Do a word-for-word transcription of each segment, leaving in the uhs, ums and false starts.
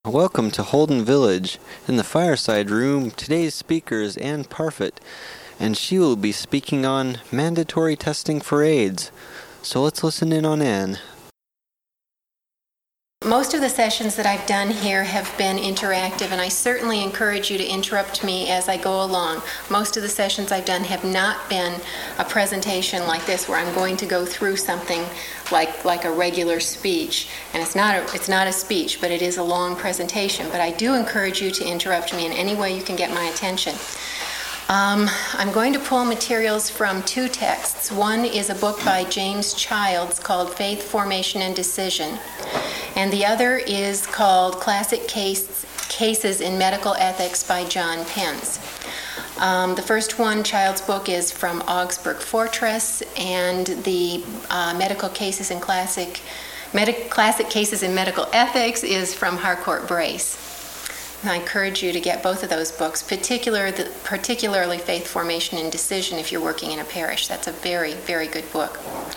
Welcome to Holden Village. In the fireside room, today's speaker is Ann Parfit, and she will be speaking on mandatory testing for AIDS. So let's listen in on Ann. Most of the sessions that I've done here have been interactive, and I certainly encourage you to interrupt me as I go along. Most of the sessions I've done have not been a presentation like this where I'm going to go through something like like a regular speech. And it's not a, it's not a speech, but it is a long presentation. But I do encourage you to interrupt me in any way you can get my attention. Um, I'm going to pull materials from two texts. One is a book by James Childs called Faith, Formation, and Decision. And the other is called Classic Case, Cases in Medical Ethics by John Pence. Um, the first one, Child's book, is from Augsburg Fortress, and the uh, Medical Cases in Classic, Medi- Classic Cases in Medical Ethics is from Harcourt Brace. And I encourage you to get both of those books, particular, the, particularly Faith, Formation, and Decision if you're working in a parish. That's a very, very good book.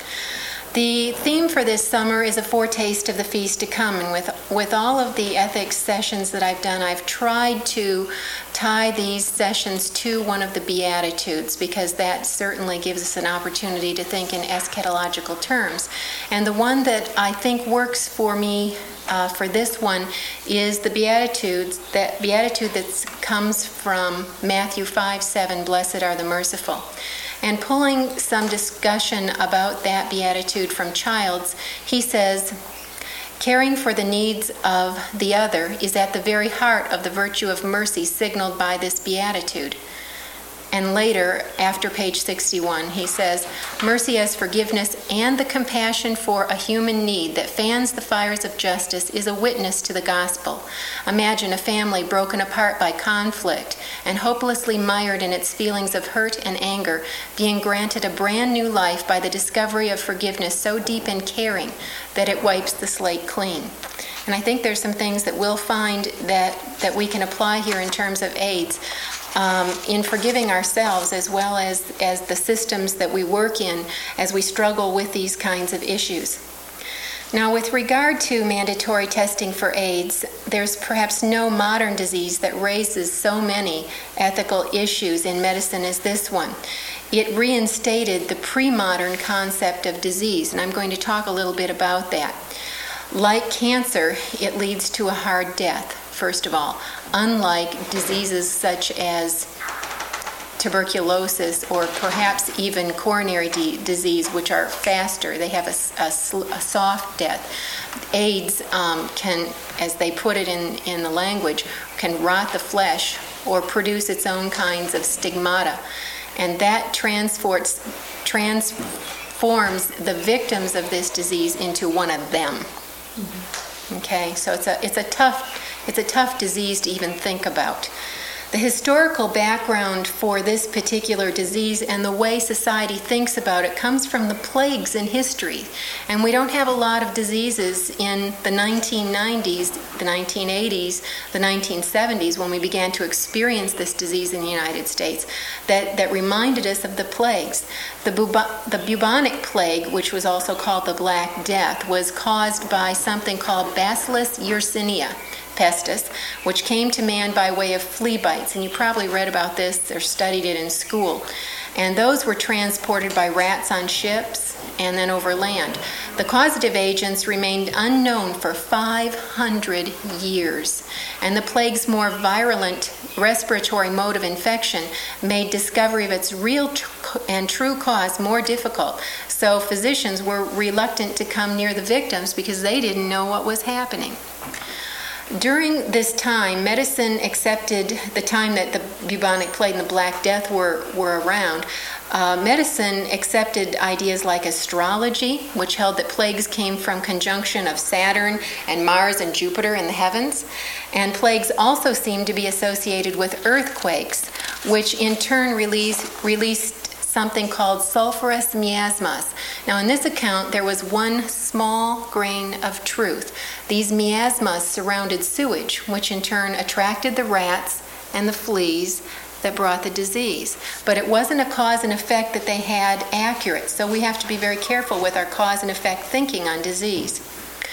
The theme for this summer is a foretaste of the feast to come, and with with all of the ethics sessions that I've done, I've tried to tie these sessions to one of the Beatitudes, because that certainly gives us an opportunity to think in eschatological terms. And the one that I think works for me uh, for this one is the Beatitudes, that Beatitude that comes from Matthew five seven, Blessed are the merciful. And pulling some discussion about that beatitude from Childs, he says, caring for the needs of the other is at the very heart of the virtue of mercy signaled by this beatitude. And later, after page sixty-one, he says, mercy as forgiveness and the compassion for a human need that fans the fires of justice is a witness to the gospel. Imagine a family broken apart by conflict and hopelessly mired in its feelings of hurt and anger, being granted a brand new life by the discovery of forgiveness so deep and caring that it wipes the slate clean. And I think there's some things that we'll find that, that we can apply here in terms of AIDS. Um, in forgiving ourselves as well as, as the systems that we work in as we struggle with these kinds of issues. Now, with regard to mandatory testing for AIDS, there's perhaps no modern disease that raises so many ethical issues in medicine as this one. It reinstated the pre-modern concept of disease, and I'm going to talk a little bit about that. Like cancer, it leads to a hard death, first of all, unlike diseases such as tuberculosis or perhaps even coronary d- disease, which are faster. They have a, a, a soft death. AIDS um, can, as they put it in, in the language, can rot the flesh or produce its own kinds of stigmata. And that transports, transforms the victims of this disease into one of them. Mm-hmm. Okay, so it's a it's a tough it's a tough disease to even think about. The historical background for this particular disease and the way society thinks about it comes from the plagues in history. And we don't have a lot of diseases in the nineteen nineties, the nineteen eighties, the nineteen seventies, when we began to experience this disease in the United States, that, that reminded us of the plagues. The, bubo- the bubonic plague, which was also called the Black Death, was caused by something called Bacillus yersinia pestis, which came to man by way of flea bites. And you probably read about this or studied it in school. And those were transported by rats on ships and then over land. The causative agents remained unknown for five hundred years. And the plague's more virulent respiratory mode of infection made discovery of its real tr- and true cause more difficult. So physicians were reluctant to come near the victims because they didn't know what was happening. During this time, medicine accepted the time that the bubonic plague and the Black Death were, were around. Uh, medicine accepted ideas like astrology, which held that plagues came from conjunction of Saturn and Mars and Jupiter in the heavens. And plagues also seemed to be associated with earthquakes, which in turn release, released something called sulfurous miasmas. Now, in this account, there was one small grain of truth. These miasmas surrounded sewage, which in turn attracted the rats and the fleas that brought the disease. But it wasn't a cause and effect that they had accurate, so we have to be very careful with our cause and effect thinking on disease.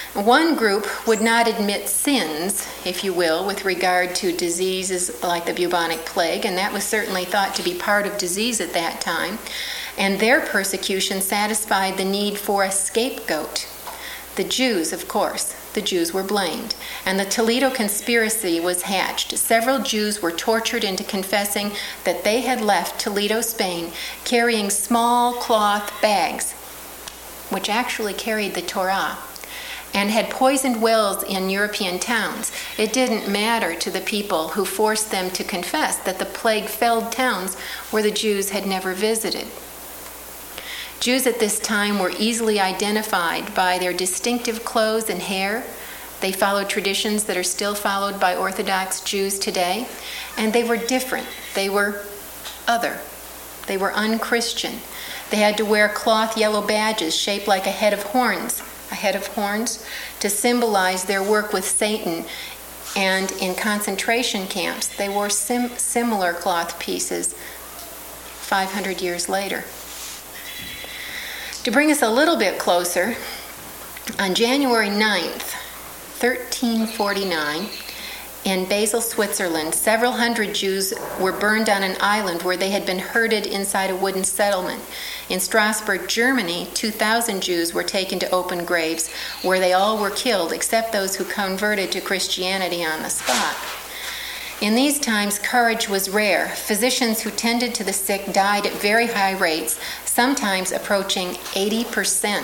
One group would not admit sins, if you will, with regard to diseases like the bubonic plague, and that was certainly thought to be part of disease at that time. And their persecution satisfied the need for a scapegoat. The Jews, of course, the Jews were blamed. And the Toledo conspiracy was hatched. Several Jews were tortured into confessing that they had left Toledo, Spain, carrying small cloth bags, which actually carried the Torah, and had poisoned wells in European towns. It didn't matter to the people who forced them to confess that the plague-felled towns where the Jews had never visited. Jews at this time were easily identified by their distinctive clothes and hair. They followed traditions that are still followed by Orthodox Jews today, and they were different. They were other. They were unchristian. They had to wear cloth yellow badges shaped like a head of horns, a head of horns, to symbolize their work with Satan. And in concentration camps, they wore sim- similar cloth pieces five hundred years later. To bring us a little bit closer, on January ninth, thirteen forty-nine, in Basel, Switzerland, several hundred Jews were burned on an island where they had been herded inside a wooden settlement. In Strasbourg, Germany, two thousand Jews were taken to open graves where they all were killed except those who converted to Christianity on the spot. In these times, courage was rare. Physicians who tended to the sick died at very high rates, sometimes approaching eighty percent.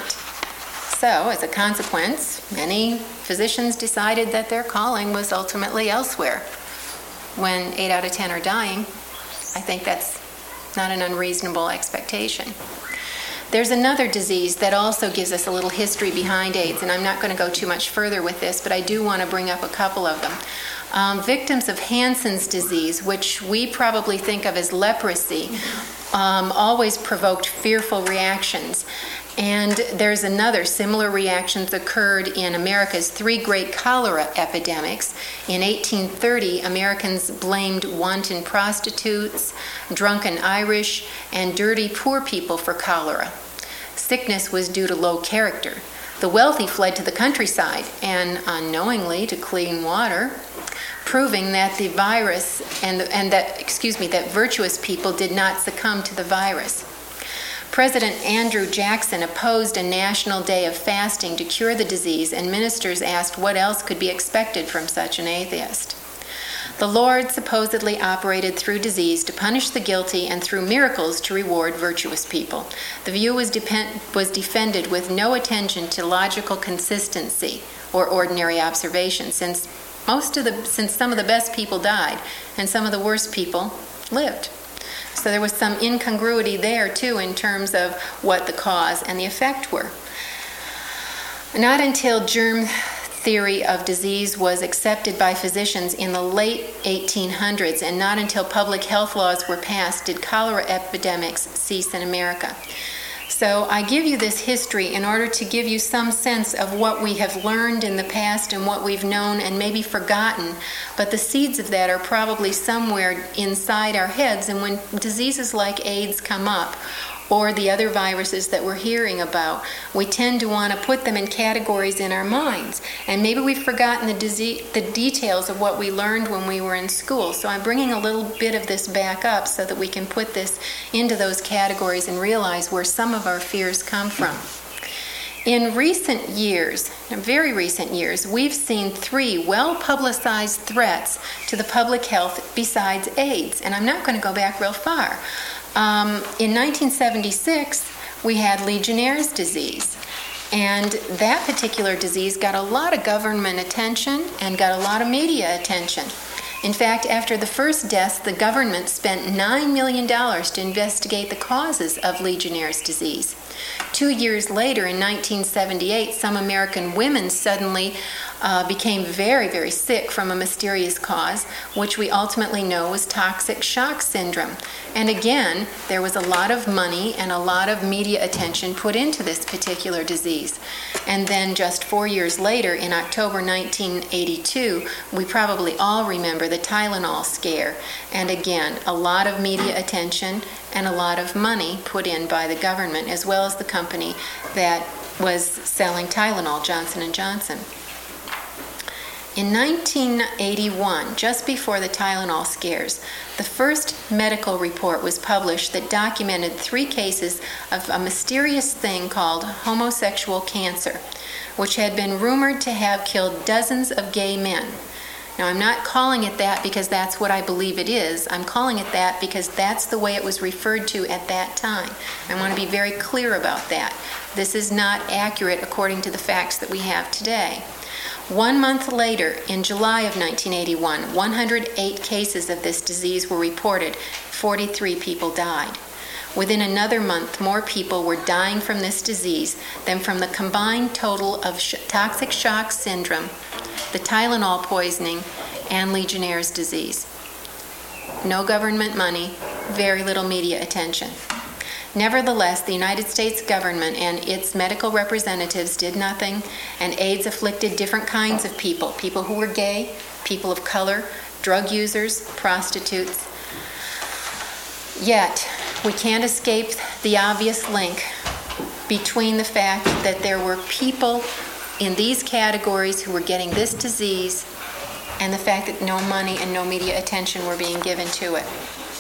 So, as a consequence, many physicians decided that their calling was ultimately elsewhere. When eight out of ten are dying, I think that's not an unreasonable expectation. There's another disease that also gives us a little history behind AIDS, and I'm not going to go too much further with this, but I do want to bring up a couple of them. Um, victims of Hansen's disease, which we probably think of as leprosy, um, always provoked fearful reactions. And there's another similar reaction that occurred in America's three great cholera epidemics. In eighteen thirty, Americans blamed wanton prostitutes, drunken Irish, and dirty poor people for cholera. Sickness was due to low character. The wealthy fled to the countryside and unknowingly to clean water, proving that the virus and, and that, excuse me, that virtuous people did not succumb to the virus. President Andrew Jackson opposed a national day of fasting to cure the disease, and ministers asked what else could be expected from such an atheist. The Lord supposedly operated through disease to punish the guilty and through miracles to reward virtuous people. The view was, depend- was defended with no attention to logical consistency or ordinary observation, since most of the since some of the best people died and some of the worst people lived. So there was some incongruity there, too, in terms of what the cause and the effect were. Not until germ theory of disease was accepted by physicians in the late eighteen hundreds, and not until public health laws were passed, did cholera epidemics cease in America. So I give you this history in order to give you some sense of what we have learned in the past and what we've known and maybe forgotten, but the seeds of that are probably somewhere inside our heads, and when diseases like AIDS come up, or the other viruses that we're hearing about, we tend to want to put them in categories in our minds. And maybe we've forgotten the, disease, the details of what we learned when we were in school. So I'm bringing a little bit of this back up so that we can put this into those categories and realize where some of our fears come from. In recent years, in very recent years, we've seen three well-publicized threats to the public health besides AIDS. And I'm not going to go back real far. Um, in nineteen seventy-six, we had Legionnaire's disease, and that particular disease got a lot of government attention and got a lot of media attention. In fact, after the first deaths, the government spent nine million dollars to investigate the causes of Legionnaire's disease. Two years later, in nineteen seventy-eight, some American women suddenly uh, became very, very sick from a mysterious cause, which we ultimately know was toxic shock syndrome. And again, there was a lot of money and a lot of media attention put into this particular disease. And then just four years later, in October nineteen eighty-two, we probably all remember the Tylenol scare. And again, a lot of media attention and a lot of money put in by the government, as well as the company that was selling Tylenol, Johnson and Johnson. In nineteen eighty-one, just before the Tylenol scares, the first medical report was published that documented three cases of a mysterious thing called homosexual cancer, which had been rumored to have killed dozens of gay men. Now, I'm not calling it that because that's what I believe it is. I'm calling it that because that's the way it was referred to at that time. I want to be very clear about that. This is not accurate according to the facts that we have today. One month later, in July of nineteen eighty-one, one hundred eight cases of this disease were reported. forty-three people died. Within another month, more people were dying from this disease than from the combined total of sh- toxic shock syndrome, the Tylenol poisoning, and Legionnaire's disease. No government money, very little media attention. Nevertheless, the United States government and its medical representatives did nothing, and AIDS afflicted different kinds of people, people who were gay, people of color, drug users, prostitutes. Yet, we can't escape the obvious link between the fact that there were people in these categories who were getting this disease and the fact that no money and no media attention were being given to it.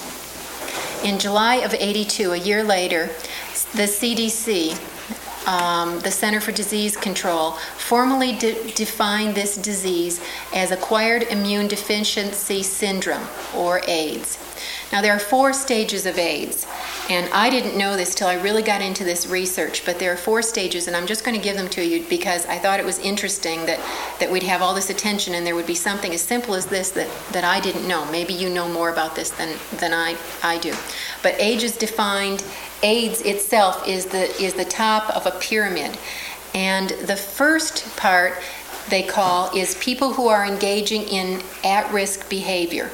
In July of eighty-two, a year later, the C D C, um, the Center for Disease Control, formally de- defined this disease as acquired immune deficiency syndrome, or AIDS. Now, there are four stages of AIDS, and I didn't know this till I really got into this research, but there are four stages, and I'm just going to give them to you because I thought it was interesting that, that we'd have all this attention and there would be something as simple as this that, that I didn't know. Maybe you know more about this than, than I, I do. But AIDS is defined, AIDS itself is the, is the top of a pyramid, and the first part they call is people who are engaging in at-risk behavior.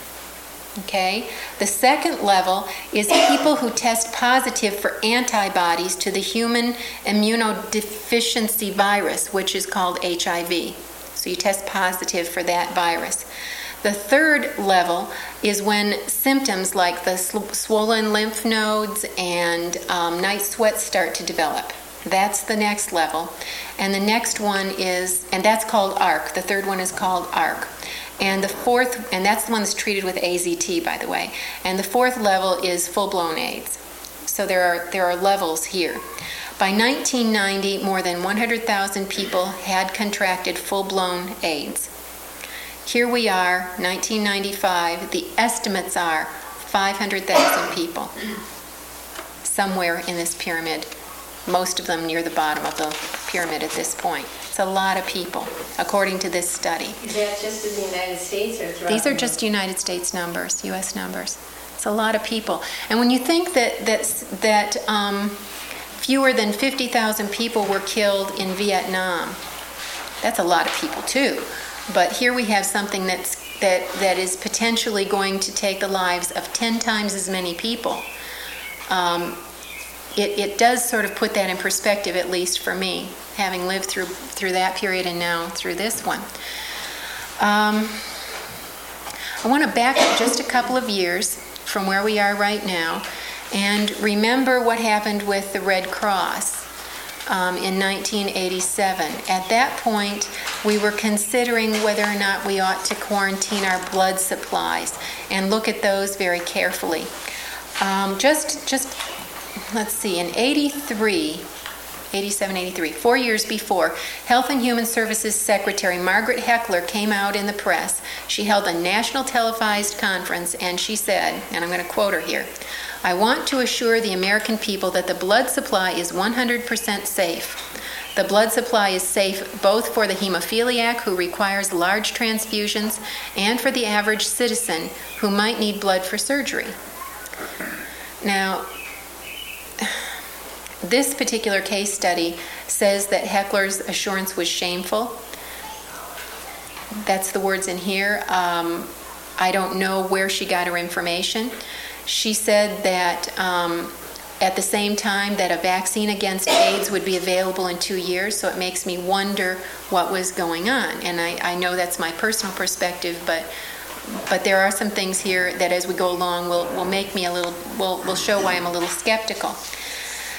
Okay? The second level is people who test positive for antibodies to the human immunodeficiency virus, which is called H I V. So you test positive for that virus. The third level is when symptoms like the sw- swollen lymph nodes and um, night sweats start to develop. That's the next level. And the next one is, and that's called A R C. The third one is called A R C. And the fourth, and that's the one that's treated with A Z T, by the way. And the fourth level is full-blown AIDS. So there are there are levels here. By nineteen ninety, more than one hundred thousand people had contracted full-blown AIDS. Here we are, nineteen ninety-five. The estimates are five hundred thousand people, somewhere in this pyramid. Most of them near the bottom of the pyramid at this point. It's a lot of people, according to this study. Is that just in the United States or throughout? These are just United States numbers, U S numbers. It's a lot of people. And when you think that that, that um, fewer than fifty thousand people were killed in Vietnam, that's a lot of people too. But here we have something that's, that, that is potentially going to take the lives of ten times as many people. Um, It, it does sort of put that in perspective, at least for me, having lived through through that period and now through this one. Um, I want to back up just a couple of years from where we are right now and remember what happened with the Red Cross um, in nineteen eighty-seven. At that point, we were considering whether or not we ought to quarantine our blood supplies and look at those very carefully. Um, just just Let's see, in eighty-three, eighty-seven, eighty-three, four years before, Health and Human Services Secretary Margaret Heckler came out in the press. She held a national televised conference and she said, and I'm going to quote her here, "I want to assure the American people that the blood supply is one hundred percent safe. The blood supply is safe both for the hemophiliac who requires large transfusions and for the average citizen who might need blood for surgery." Now, this particular case study says that Heckler's assurance was shameful. That's the words in here. Um, I don't know where she got her information. She said that um, at the same time that a vaccine against AIDS would be available in two years, so it makes me wonder what was going on. And I, I know that's my personal perspective, but but there are some things here that as we go along will, will make me a little, will, will show why I'm a little skeptical.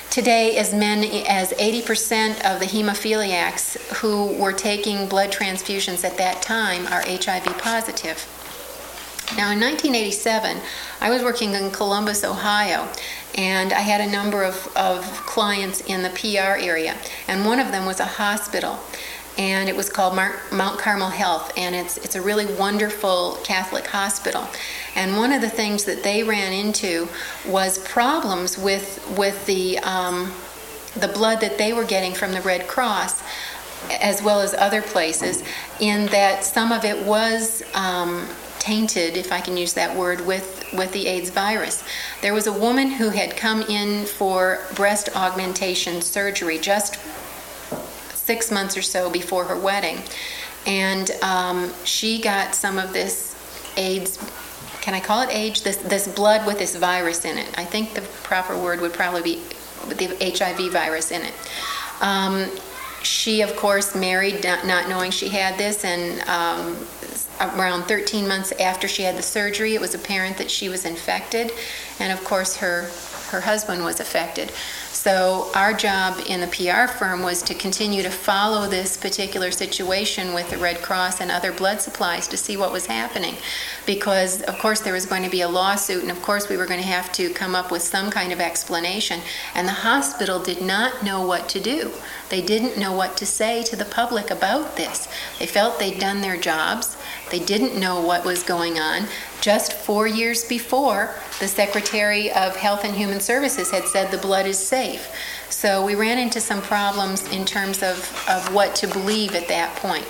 Today, as many as eighty percent of the hemophiliacs who were taking blood transfusions at that time are H I V positive. Now, in nineteen eighty-seven, I was working in Columbus, Ohio, and I had a number of, of clients in the P R area, and one of them was a hospital, and it was called Mar- Mount Carmel Health, and it's it's a really wonderful Catholic hospital. And one of the things that they ran into was problems with with the um, the blood that they were getting from the Red Cross, as well as other places, in that some of it was um, tainted, if I can use that word, with, with the AIDS virus. There was a woman who had come in for breast augmentation surgery just six months or so before her wedding, and um, she got some of this AIDS, can I call it AIDS? This, this blood with this virus in it. I think the proper word would probably be the H I V virus in it. Um, she, of course, married not, not knowing she had this, and um, around thirteen months after she had the surgery, it was apparent that she was infected, and of course her her husband was affected. So our job in the P R firm was to continue to follow this particular situation with the Red Cross and other blood supplies to see what was happening, because of course there was going to be a lawsuit, and of course we were going to have to come up with some kind of explanation, and the hospital did not know what to do. They didn't know what to say to the public about this. They felt they'd done their jobs. They didn't know what was going on. Just four years before, the Secretary of Health and Human Services had said the blood is safe. So we ran into some problems in terms of, of what to believe at that point.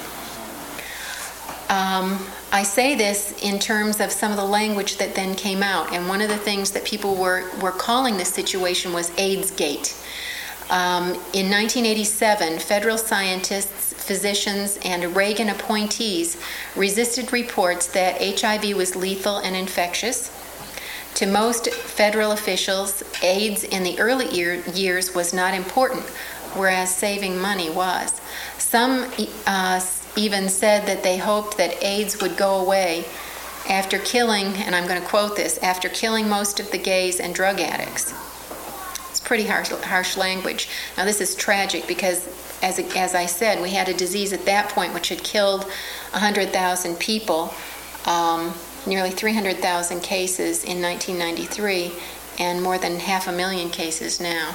Um, I say this in terms of some of the language that then came out, and one of the things that people were, were calling this situation was AIDS-gate. Um, in nineteen eighty-seven, federal scientists, physicians, and Reagan appointees resisted reports that H I V was lethal and infectious. To most federal officials, AIDS in the early year, years was not important, whereas saving money was. Some uh, even said that they hoped that AIDS would go away after killing, and I'm going to quote this, after killing most of the gays and drug addicts. Pretty harsh, harsh language. Now this is tragic because, as, as I said, we had a disease at that point which had killed one hundred thousand people, um, nearly three hundred thousand cases in nineteen ninety-three, and more than half a million cases now.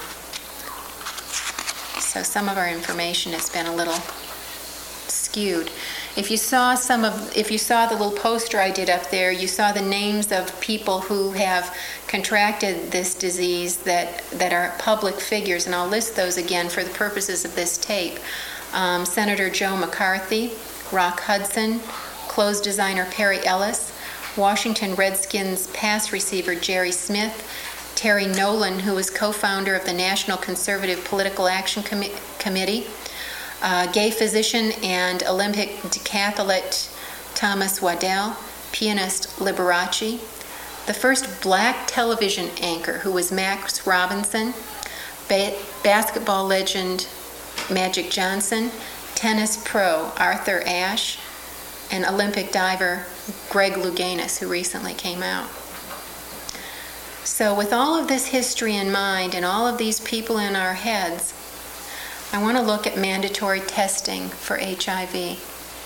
So some of our information has been a little skewed. If you saw some of, if you saw the little poster I did up there, you saw the names of people who have contracted this disease that, that are public figures, and I'll list those again for the purposes of this tape. Um, Senator Joe McCarthy, Rock Hudson, clothes designer Perry Ellis, Washington Redskins pass receiver Jerry Smith, Terry Nolan, who was co-founder of the National Conservative Political Action Com- Committee, Uh, gay physician and Olympic decathlete Thomas Waddell, pianist Liberace, the first black television anchor who was Max Robinson, ba- basketball legend Magic Johnson, tennis pro Arthur Ashe, and Olympic diver Greg Louganis, who recently came out. So with all of this history in mind and all of these people in our heads, I want to look at mandatory testing for H I V.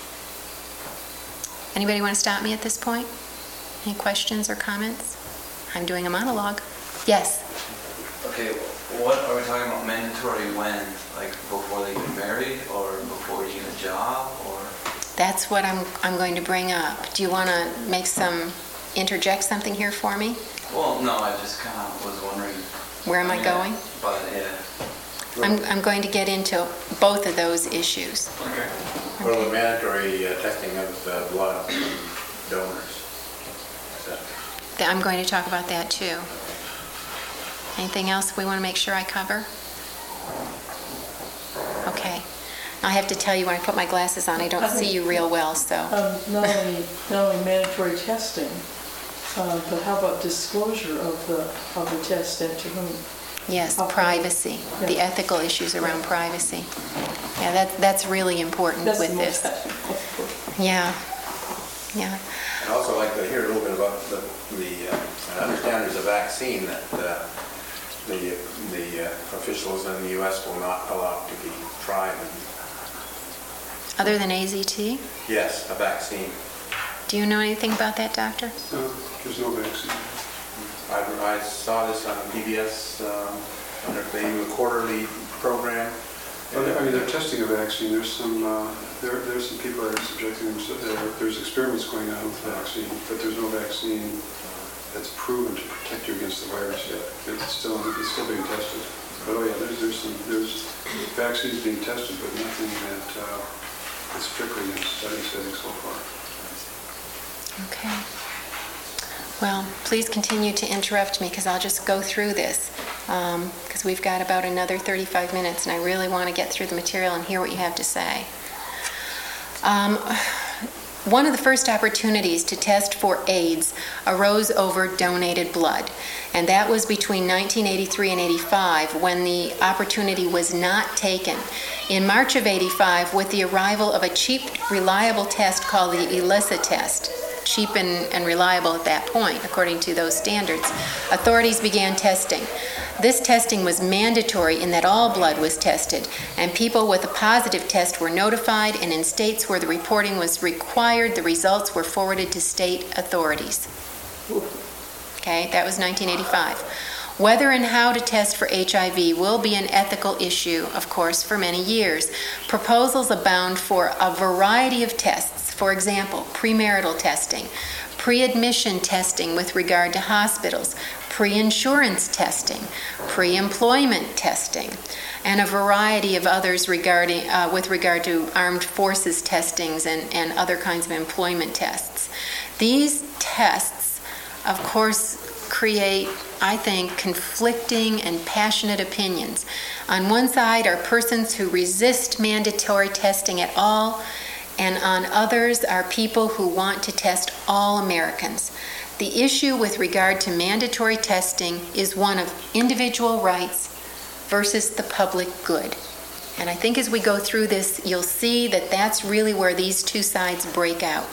Anybody want to stop me at this point? Any questions or comments? I'm doing a monologue. Yes? Okay, what are we talking about mandatory when? Like before they get married or before you get a job or? That's what I'm I'm going to bring up. Do you want to make some, interject something here for me? Well, no, I just kind of was wondering. Where am I yeah, going? But yeah. I'm, I'm going to get into both of those issues. Okay. Well, the mandatory uh, testing of uh, blood from donors. That- I'm going to talk about that too. Anything else we want to make sure I cover? Okay. I have to tell you, when I put my glasses on, I don't I think- see you real well, so. Um, Not only, not only mandatory testing, uh, but how about disclosure of the, of the test and to whom? Yes, Okay. privacy, the Yeah. ethical issues around privacy. Yeah, that, that's really important That's with the most this. technical. Yeah, yeah. I'd also like to hear a little bit about the, the uh, I understand there's a vaccine that uh, the, the uh, officials in the U S will not allow it to be tried. Other than A Z T? Yes, a vaccine. Do you know anything about that, Doctor? No, there's no vaccine. I, I saw this on P B S, um, under the quarterly program. Well, I mean, they're testing a vaccine. There's some, uh, there, there's some people that are subjecting themselves, there- there's experiments going on with the vaccine, but there's no vaccine that's proven to protect you against the virus yet. It's still, it's still being tested. But oh yeah, there's, there's some, there's vaccines being tested, but nothing that uh, is strictly in study setting so far. Okay. Well, please continue to interrupt me because I'll just go through this because we've got about another thirty-five minutes and I really want to get through the material and hear what you have to say. Um, one of the first opportunities to test for AIDS arose over donated blood, and that was between nineteen eighty-three and eighty-five when the opportunity was not taken. In March of eighty-five, with the arrival of a cheap, reliable test called the ELISA test, cheap and, and reliable at that point, according to those standards, authorities began testing. This testing was mandatory in that all blood was tested, and people with a positive test were notified, and in states where the reporting was required, the results were forwarded to state authorities. Okay, that was nineteen eighty-five. Whether and how to test for H I V will be an ethical issue, of course, for many years. Proposals abound for a variety of tests. For example, premarital testing, pre-admission testing with regard to hospitals, pre-insurance testing, pre-employment testing, and a variety of others regarding uh, with regard to armed forces testings and, and other kinds of employment tests. These tests, of course, create, I think, conflicting and passionate opinions. On one side are persons who resist mandatory testing at all, and on others are people who want to test all Americans. The issue with regard to mandatory testing is one of individual rights versus the public good. And I think as we go through this, you'll see that that's really where these two sides break out.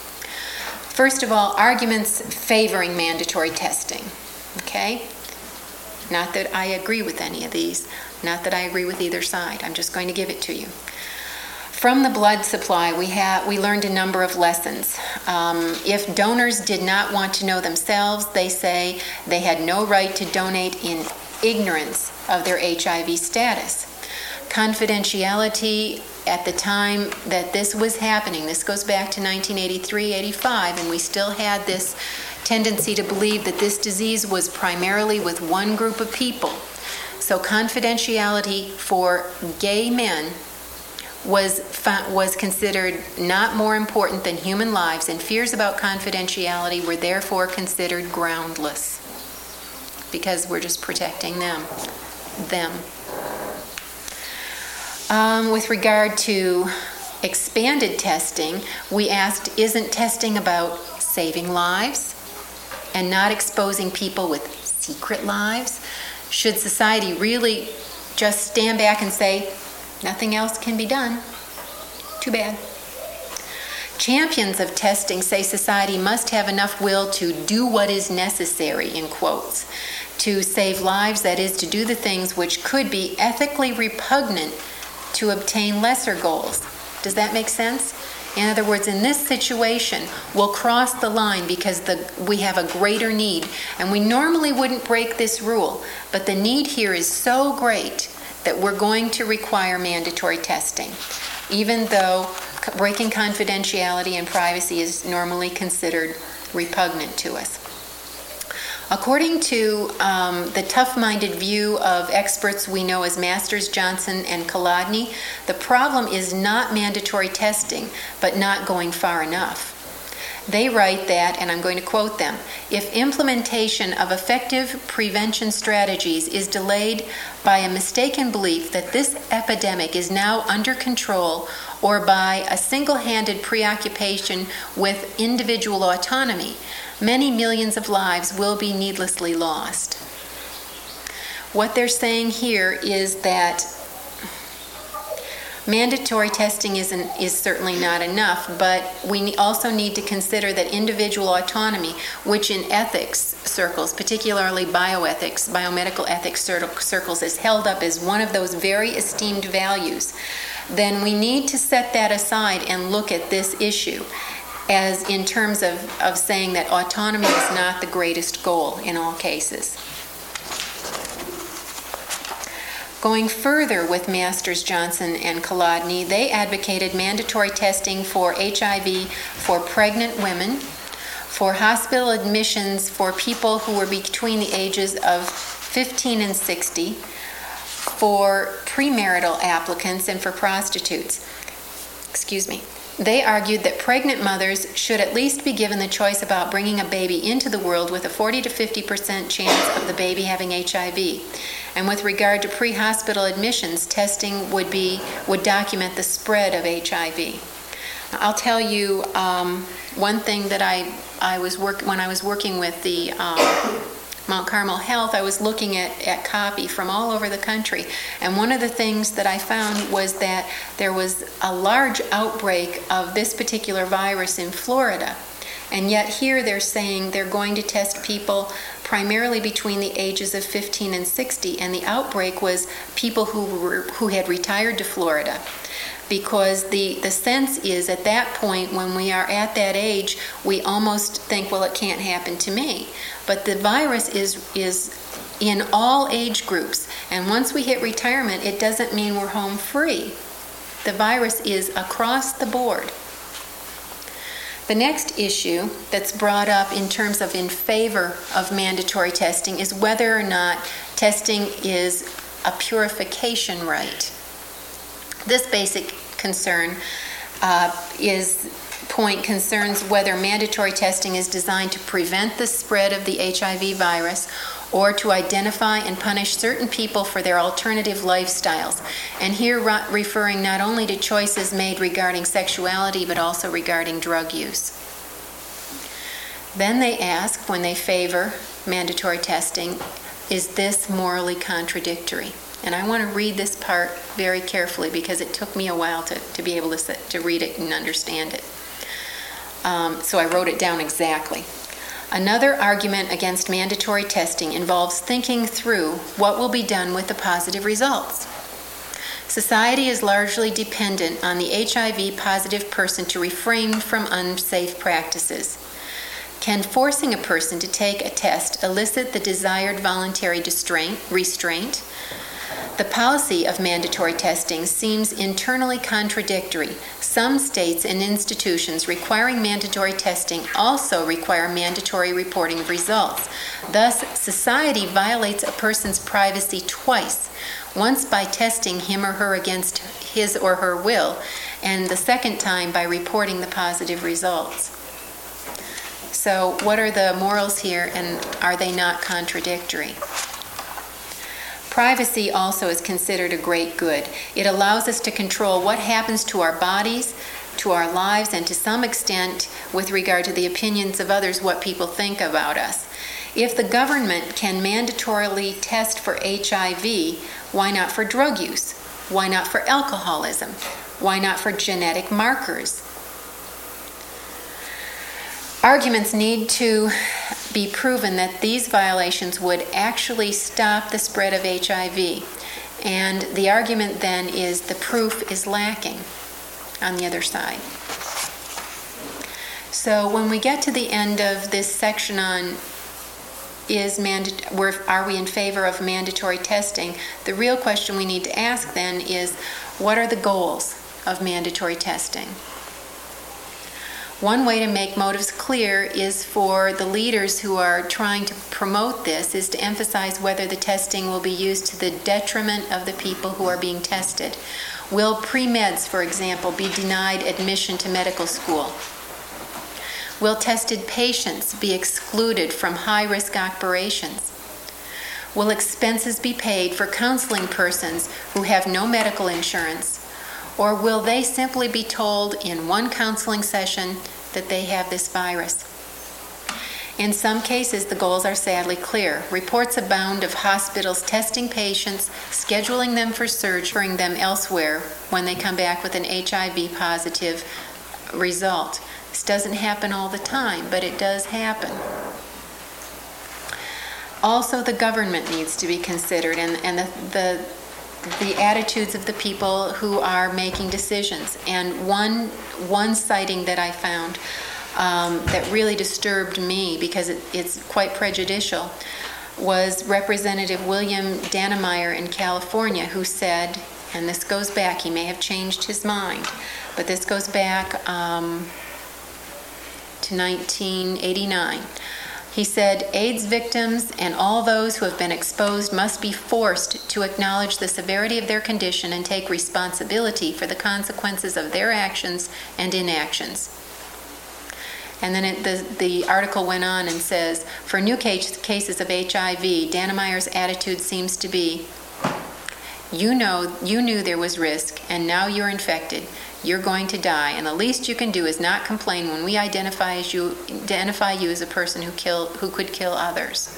First of all, arguments favoring mandatory testing, okay? Not that I agree with any of these, not that I agree with either side. I'm just going to give it to you. From the blood supply, we have we learned a number of lessons. Um, if donors did not want to know themselves, they say they had no right to donate in ignorance of their H I V status. Confidentiality at the time that this was happening, this goes back to nineteen eighty-three, eighty-five, and we still had this tendency to believe that this disease was primarily with one group of people. So confidentiality for gay men was was considered not more important than human lives, and fears about confidentiality were therefore considered groundless because we're just protecting them. them. Um, with regard to expanded testing, we asked, isn't testing about saving lives and not exposing people with secret lives? Should society really just stand back and say, nothing else can be done? Too bad. Champions of testing say society must have enough will to do what is necessary, in quotes, to save lives, that is, to do the things which could be ethically repugnant to obtain lesser goals. Does that make sense? In other words, in this situation, we'll cross the line because the, we have a greater need, and we normally wouldn't break this rule, but the need here is so great that we're going to require mandatory testing, even though breaking confidentiality and privacy is normally considered repugnant to us. According to um, the tough-minded view of experts we know as Masters, Johnson, and Kolodny, the problem is not mandatory testing, but not going far enough. They write that, and I'm going to quote them, if implementation of effective prevention strategies is delayed by a mistaken belief that this epidemic is now under control or by a single-handed preoccupation with individual autonomy, many millions of lives will be needlessly lost. What they're saying here is that Mandatory testing isn't, is certainly not enough, but we ne- also need to consider that individual autonomy, which in ethics circles, particularly bioethics, biomedical ethics cir- circles, is held up as one of those very esteemed values, then we need to set that aside and look at this issue as in terms of, of saying that autonomy is not the greatest goal in all cases. Going further with Masters, Johnson, and Kolodny, they advocated mandatory testing for H I V for pregnant women, for hospital admissions for people who were between the ages of fifteen and sixty, for premarital applicants, and for prostitutes. Excuse me. They argued that pregnant mothers should at least be given the choice about bringing a baby into the world with a forty to fifty percent chance of the baby having H I V. And with regard to pre-hospital admissions, testing would be would document the spread of H I V. I'll tell you um, one thing that I I was work when I was working with the um, Mount Carmel Health. I was looking at, at copy from all over the country, and one of the things that I found was that there was a large outbreak of this particular virus in Florida, and yet here they're saying they're going to test people primarily between the ages of fifteen and sixty, and the outbreak was people who were who had retired to Florida. Because the, the sense is at that point, when we are at that age, we almost think, well, it can't happen to me. But the virus is is in all age groups. And once we hit retirement, it doesn't mean we're home free. The virus is across the board. The next issue that's brought up in terms of in favor of mandatory testing is whether or not testing is a purification right. This basic concern uh, is point concerns whether mandatory testing is designed to prevent the spread of the H I V virus or to identify and punish certain people for their alternative lifestyles. And here re- referring not only to choices made regarding sexuality but also regarding drug use. Then they ask, when they favor mandatory testing, is this morally contradictory? And I want to read this part very carefully because it took me a while to, to be able to, sit, to read it and understand it. Um, so I wrote it down exactly. Another argument against mandatory testing involves thinking through what will be done with the positive results. Society is largely dependent on the H I V positive person to refrain from unsafe practices. Can forcing a person to take a test elicit the desired voluntary distraint, restraint? The policy of mandatory testing seems internally contradictory. Some states and institutions requiring mandatory testing also require mandatory reporting of results. Thus, society violates a person's privacy twice, once by testing him or her against his or her will, and the second time by reporting the positive results. So, what are the morals here, and are they not contradictory? Privacy also is considered a great good. It allows us to control what happens to our bodies, to our lives, and to some extent, with regard to the opinions of others, what people think about us. If the government can mandatorily test for H I V, why not for drug use? Why not for alcoholism? Why not for genetic markers? Arguments need to be proven that these violations would actually stop the spread of H I V. And the argument then is the proof is lacking on the other side. So when we get to the end of this section on is manda- are we in favor of mandatory testing, the real question we need to ask then is, what are the goals of mandatory testing? One way to make motives clear is for the leaders who are trying to promote this is to emphasize whether the testing will be used to the detriment of the people who are being tested. Will pre-meds, for example, be denied admission to medical school? Will tested patients be excluded from high-risk operations? Will expenses be paid for counseling persons who have no medical insurance? Or will they simply be told in one counseling session that they have this virus? In some cases, the goals are sadly clear. Reports abound of hospitals testing patients, scheduling them for surgery, referring them elsewhere when they come back with an H I V positive result. This doesn't happen all the time, but it does happen. Also, the government needs to be considered, and, and the, the the attitudes of the people who are making decisions. And one one sighting that I found um, that really disturbed me because it, it's quite prejudicial was Representative William Dannemeyer in California, who said, and this goes back, he may have changed his mind, but this goes back um, to nineteen eighty-nine. He said, AIDS victims and all those who have been exposed must be forced to acknowledge the severity of their condition and take responsibility for the consequences of their actions and inactions. And then it, the, the article went on and says, for new case, cases of H I V, Dannemeyer's attitude seems to be, you know, you knew there was risk, and now you're infected. You're going to die, and the least you can do is not complain when we identify as you identify you as a person who kill who could kill others.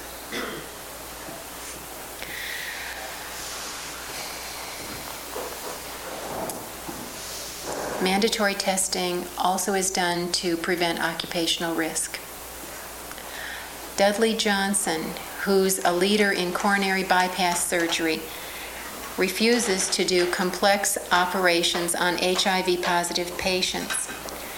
Mandatory testing also is done to prevent occupational risk. Dudley Johnson, who's a leader in coronary bypass surgery, refuses to do complex operations on H I V positive patients.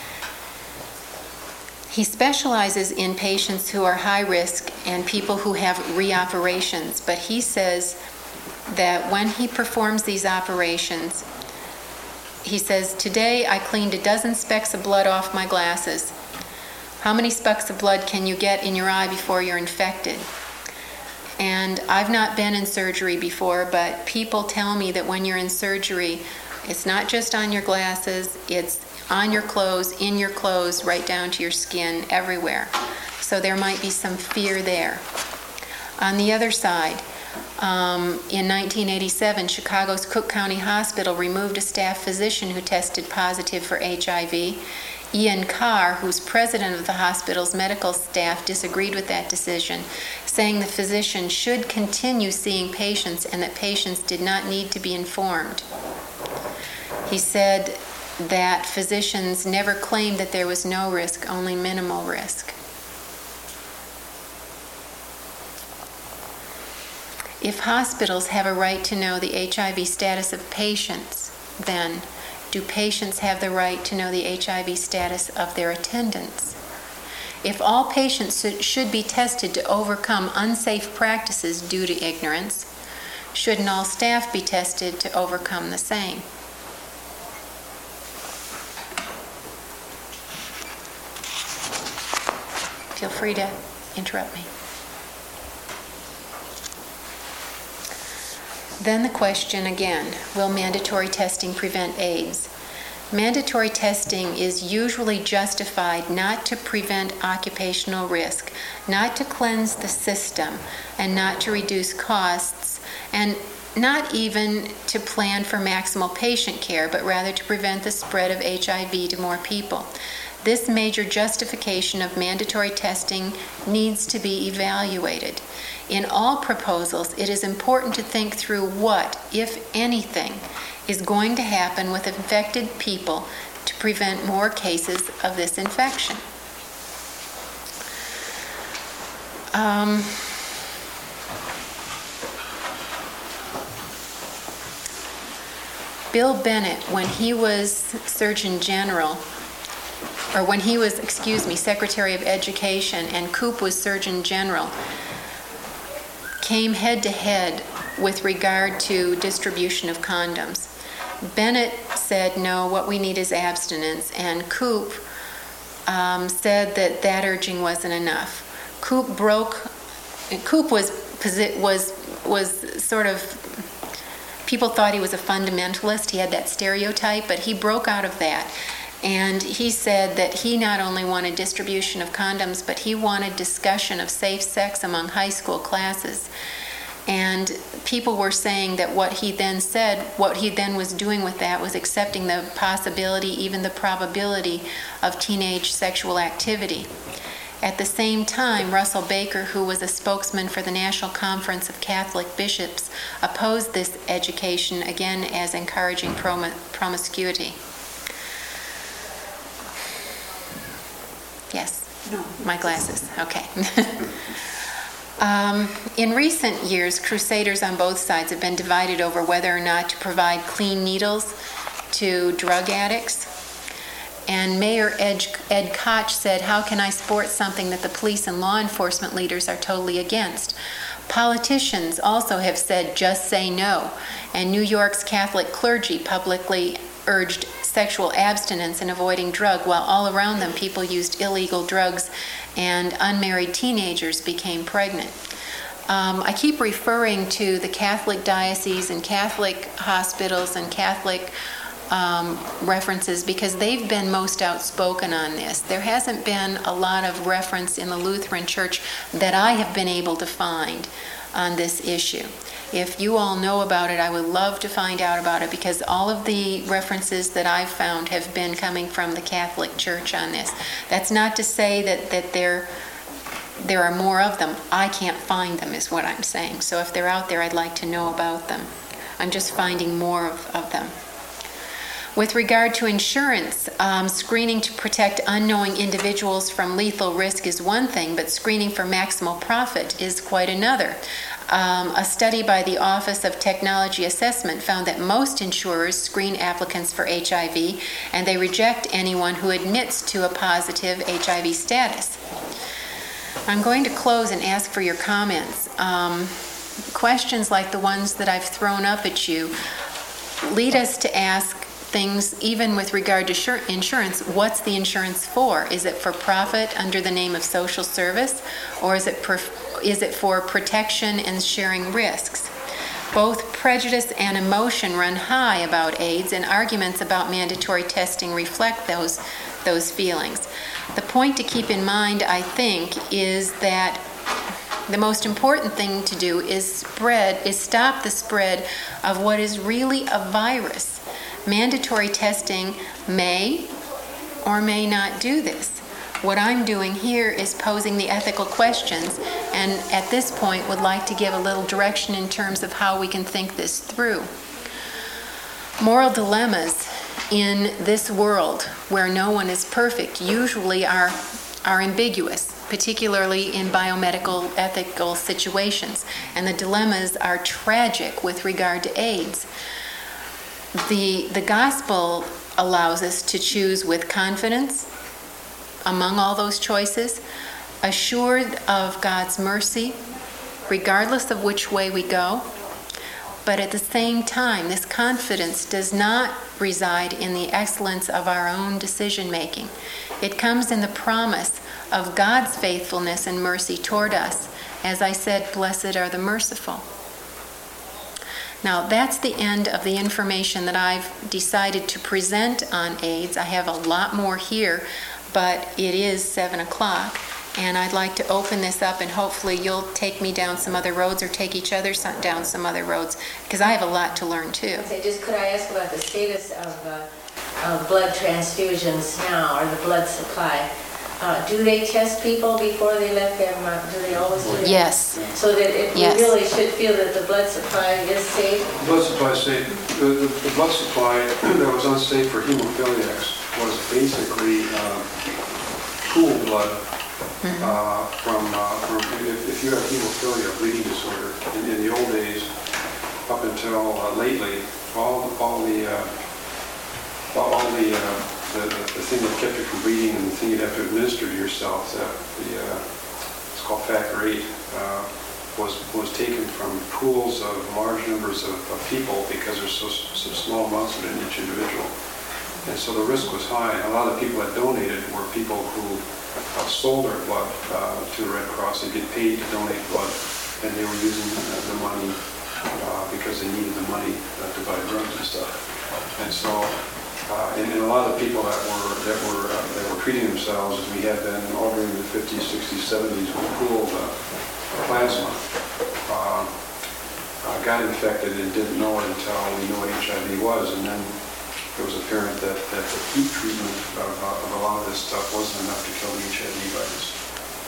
He specializes in patients who are high risk and people who have reoperations, but he says that when he performs these operations, he says, today I cleaned a dozen specks of blood off my glasses. How many specks of blood can you get in your eye before you're infected? And I've not been in surgery before, but people tell me that when you're in surgery, it's not just on your glasses, it's on your clothes, in your clothes, right down to your skin, everywhere. So there might be some fear there. On the other side, um, in nineteen eighty-seven, Chicago's Cook County Hospital removed a staff physician who tested positive for H I V. Ian Carr, who's president of the hospital's medical staff, disagreed with that decision, saying the physician should continue seeing patients and that patients did not need to be informed. He said that physicians never claimed that there was no risk, only minimal risk. If hospitals have a right to know the H I V status of patients, then do patients have the right to know the H I V status of their attendants? If all patients should be tested to overcome unsafe practices due to ignorance, shouldn't all staff be tested to overcome the same? Feel free to interrupt me. Then the question again, will mandatory testing prevent AIDS? Mandatory testing is usually justified not to prevent occupational risk, not to cleanse the system, and not to reduce costs, and not even to plan for maximal patient care, but rather to prevent the spread of H I V to more people. This major justification of mandatory testing needs to be evaluated. In all proposals, it is important to think through what, if anything, is going to happen with infected people to prevent more cases of this infection. Um, Bill Bennett, when he was Surgeon General, or when he was, excuse me, Secretary of Education, and Koop was Surgeon General, came head to head with regard to distribution of condoms. Bennett said, no, what we need is abstinence, and Koop um, said that that urging wasn't enough. Koop broke, Koop was, was, was sort of, people thought he was a fundamentalist, he had that stereotype, but he broke out of that. And he said that he not only wanted distribution of condoms, but he wanted discussion of safe sex among high school classes. And people were saying that what he then said, what he then was doing with that was accepting the possibility, even the probability, of teenage sexual activity. At the same time, Russell Baker, who was a spokesman for the National Conference of Catholic Bishops, opposed this education, again as encouraging prom- promiscuity. Yes? No. My glasses. Okay. Um, in recent years, crusaders on both sides have been divided over whether or not to provide clean needles to drug addicts. And Mayor Ed, Ed Koch said, "How can I support something that the police and law enforcement leaders are totally against?" Politicians also have said, "Just say no." And New York's Catholic clergy publicly urged sexual abstinence and avoiding drug, while all around them people used illegal drugs and unmarried teenagers became pregnant. Um, I keep referring to the Catholic diocese and Catholic hospitals and Catholic um, references because they've been most outspoken on this. There hasn't been a lot of reference in the Lutheran Church that I have been able to find on this issue. If you all know about it, I would love to find out about it because all of the references that I've found have been coming from the Catholic Church on this. That's not to say that, that there, there are more of them. I can't find them is what I'm saying. So if they're out there, I'd like to know about them. I'm just finding more of, of them. With regard to insurance, um, screening to protect unknowing individuals from lethal risk is one thing, but screening for maximal profit is quite another. Um, a study by the Office of Technology Assessment found that most insurers screen applicants for H I V, and they reject anyone who admits to a positive H I V status. I'm going to close and ask for your comments. Um, questions like the ones that I've thrown up at you lead us to ask things, even with regard to insurance, what's the insurance for? Is it for profit under the name of social service, or is it per, is it for protection and sharing risks? Both prejudice and emotion run high about AIDS, and arguments about mandatory testing reflect those, those feelings. The point to keep in mind, I think, is that the most important thing to do is spread, is stop the spread of what is really a virus. Mandatory testing may or may not do this. What I'm doing here is posing the ethical questions, and at this point would like to give a little direction in terms of how we can think this through. Moral dilemmas in this world where no one is perfect usually are, are ambiguous, particularly in biomedical ethical situations, and the dilemmas are tragic with regard to AIDS. The, the gospel allows us to choose with confidence among all those choices, assured of God's mercy, regardless of which way we go. But at the same time, this confidence does not reside in the excellence of our own decision-making. It comes in the promise of God's faithfulness and mercy toward us. As I said, blessed are the merciful. Now, that's the end of the information that I've decided to present on AIDS. I have a lot more here, but it is seven o'clock, and I'd like to open this up, and hopefully you'll take me down some other roads or take each other down some other roads, because I have a lot to learn, too. Okay, just could I ask about the status of, uh, of blood transfusions now, or the blood supply? Uh, do they test people before they let them, uh, do they always do that? Yes. So that it, Yes. we really should feel that the blood supply is safe? Blood supply safe. The, the, the blood supply that was unsafe for hemophiliacs was basically uh, pool blood Mm-hmm. uh, from, uh, from if, if you have hemophilia, bleeding disorder, in, in the old days, up until uh, lately, all, all the uh, all the, uh, the the thing that kept you from bleeding and the thing you'd have to administer to yourself, the, the uh, it's called factor eight, uh, was was taken from pools of large numbers of, of people because there's so, so small amounts of it in each individual. And so the risk was high. And a lot of the people that donated were people who uh, sold their blood uh, to the Red Cross. They get paid to donate blood, and they were using uh, the money uh, because they needed the money uh, to buy drugs and stuff. And so, uh, and, and a lot of the people that were that were uh, that were treating themselves, as we had been all during the fifties, sixties, seventies, with pooled uh, plasma, uh, uh, got infected and didn't know it until we knew what H I V was, and then it was apparent that, that the heat treatment of, uh, of a lot of this stuff wasn't enough to kill the H I V virus.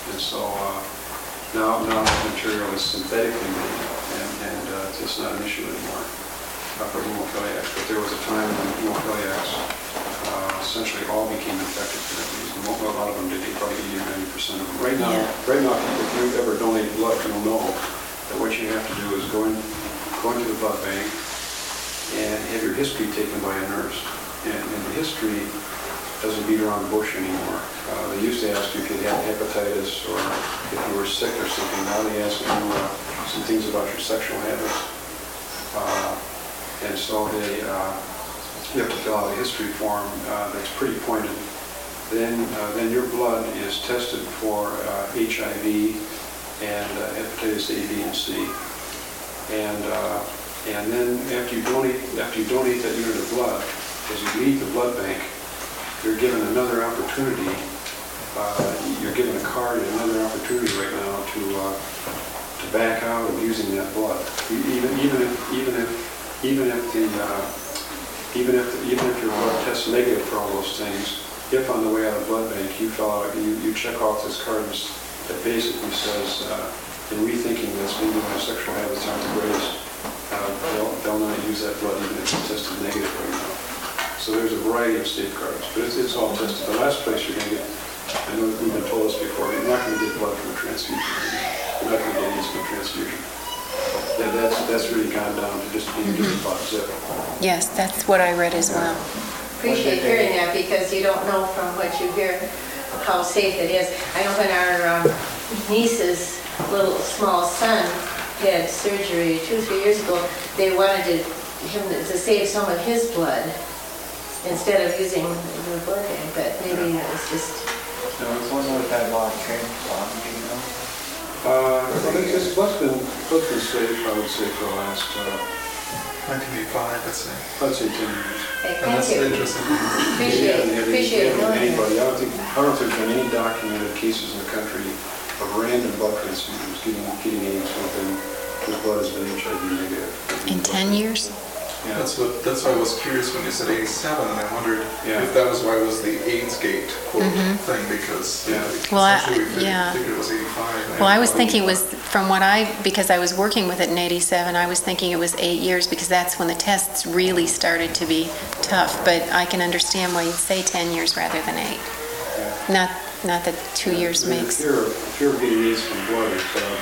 And so uh, now, now the material is synthetically made, and, and uh, it's not an issue anymore uh, for hemophiliacs. But there was a time when hemophiliacs uh, essentially all became infected for that reason. A lot of them did, probably eighty or ninety percent of them. Right now, Yeah. right now, if you ever donate blood, you'll know that what you have to do is go in, go into the blood bank and have your history taken by a nurse. And, and the history doesn't beat around the bush anymore. Uh, they used to ask you if you had hepatitis or if you were sick or something. Now they ask you uh, some things about your sexual habits. Uh, and so they, uh, you have to fill out a history form uh, that's pretty pointed. Then, uh, then your blood is tested for uh, H I V and uh, hepatitis A, B, and C. And uh, and then after you donate, after you donate that unit of blood, as you leave the blood bank, you're given another opportunity. Uh, you're given a card and another opportunity right now to uh, to back out of using that blood. Even even if even if even if the uh, even if even if your blood tests negative for all those things, if on the way out of the blood bank you fill out, you, you check off this card that basically says, uh, in rethinking this, maybe my sexual habits aren't the greatest, uh, they'll, they'll not use that blood even if it's tested negative right now. So there's a variety of safeguards, but it's, it's all tested. The last place you're going to get, I know we've been told this before, you're not going to get blood from a transfusion. You're not going to get AIDS from a transfusion. That, that's, that's really gone down to just being given about zip. Yes, that's what I read as well. Appreciate hearing that because you don't know from what you hear how safe it is. I know when our um, niece's little small son had surgery two, three years ago, they wanted to, him to save some of his blood instead of using the blood bank, but maybe it was just... So it's one with that lot of transplant, do you know? Uh, well, it's, blood's been, blood's been safe, I would say, for the last, uh, nineteen eighty-five, let's say. let's say ten years. Hey, And that's thank you. interesting. Appreciate, Yeah, yeah, appreciate yeah, knowing anybody. that. I don't think, I don't think there's been any documented cases in the country of random blood transfusions getting, getting AIDS within, whose blood has been H I V negative. In ten years? Yeah. That's what, that's why I was curious when you said eighty-seven, and I wondered Yeah. if that was why it was the AIDS gate quote Mhm. thing, because Yeah. Well, I- essentially we figured, yeah. figured it was eighty-five. and Well, I was thought- thinking it was, from what I, because I was working with it in eighty-seven, I was thinking it was eight years because that's when the tests really started to be tough. But I can understand why you'd say ten years rather than eight. Yeah. Not, not that two years I mean, makes. If you're, if you're getting AIDS from blood, it's, uh,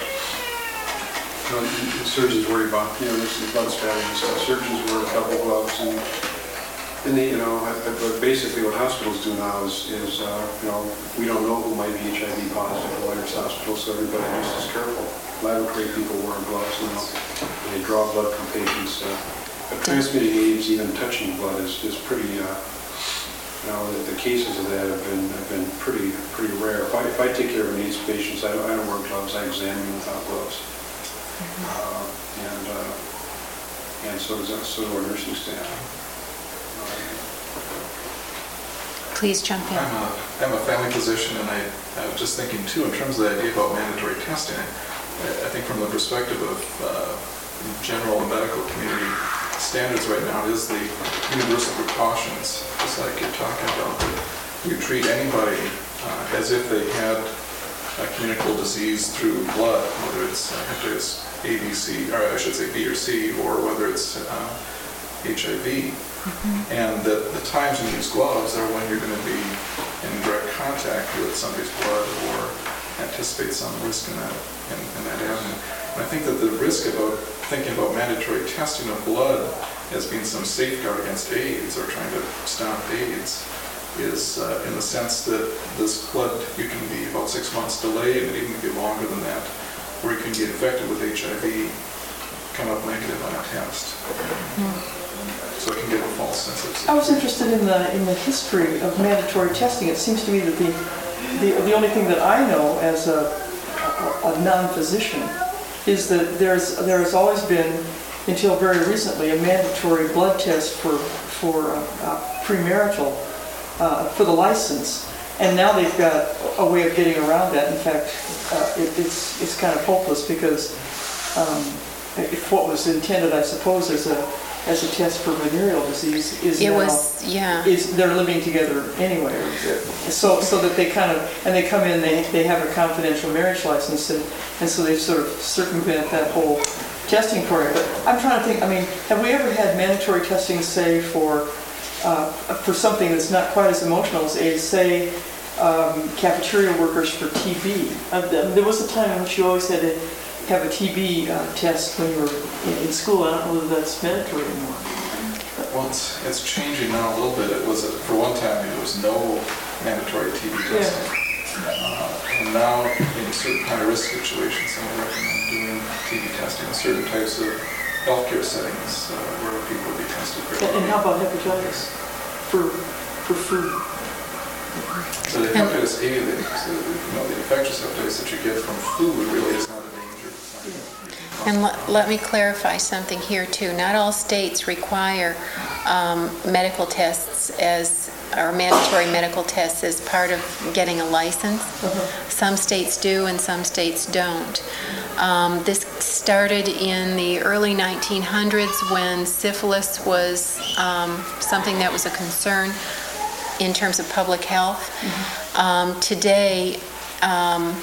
you know, the surgeons worry about, you know, there's some blood spattering and stuff. Surgeons wear a couple gloves and, and they, you know, I- I- but basically what hospitals do now is, is, uh, you know, we don't know who might be H I V positive at Whitehurst Hospital, so everybody just is careful. Laboratory people wear gloves now, and they draw blood from patients. uh, But transmitting AIDS, even touching blood, is, is pretty, uh, you know, the, the cases of that have been, have been pretty, pretty rare. If I, if I take care of an AIDS patient, I don't, I don't wear gloves, I examine them without gloves. Uh, And, uh, and so does, so do our nursing staff. Please jump in. I'm a, I'm a family physician, and I, I was just thinking too, in terms of the idea about mandatory testing, I, I think from the perspective of uh, general medical community standards right now, it is the universal precautions, just like you're talking about, that you treat anybody uh, as if they had a communicable disease through blood, whether it's uh, hepatitis A, B, C, or I should say B or C, or whether it's uh, H I V. Mm-hmm. And the, the times when you use gloves are when you're going to be in direct contact with somebody's blood or anticipate some risk in that, in, in that avenue. And I think that the risk about thinking about mandatory testing of blood as being some safeguard against AIDS or trying to stop AIDS is uh, in the sense that this blood, you can be about six months delayed, and even be longer than that, where you can get infected with H I V, come up negative on a test. Mm. So it can give a false sense of safety. I was interested in the in the history of mandatory testing. It seems to me that the the, the only thing that I know as a, a, a non-physician is that there's there has always been, until very recently, a mandatory blood test for for uh, uh, premarital uh, for the license, and now they've got a way of getting around that. In fact, uh, it, it's it's kind of hopeless because um, if what was intended, I suppose, as a as a test for venereal disease is It now, was, yeah. is they're living together anyway. So so that they kind of, and they come in, they they have a confidential marriage license, and, and so they sort of circumvent that whole testing program. But I'm trying to think, I mean, have we ever had mandatory testing, say, for uh, for something that's not quite as emotional as AIDS, say, um, cafeteria workers for T B? Uh, there was a time in which you always had to have a T B uh, test when you were in, in school. I don't know whether that's mandatory anymore. Well, it's, it's changing now a little bit. It was, a, for one time, there was no mandatory T B testing. Yeah. Uh, and now, in certain high-risk situations, some recommend doing T B testing in certain types of healthcare settings uh, where people would be tested for T B. And how about hepatitis for, for food? So the hepatitis A, the, you know, the infectious hepatitis that you get from food really is not a danger. And let, let me clarify something here too. Not all states require um, medical tests as, or mandatory medical tests as part of getting a license. Uh-huh. Some states do and some states don't. Um, this started in the early nineteen hundreds when syphilis was um, something that was a concern in terms of public health. Mm-hmm. Um, today, um,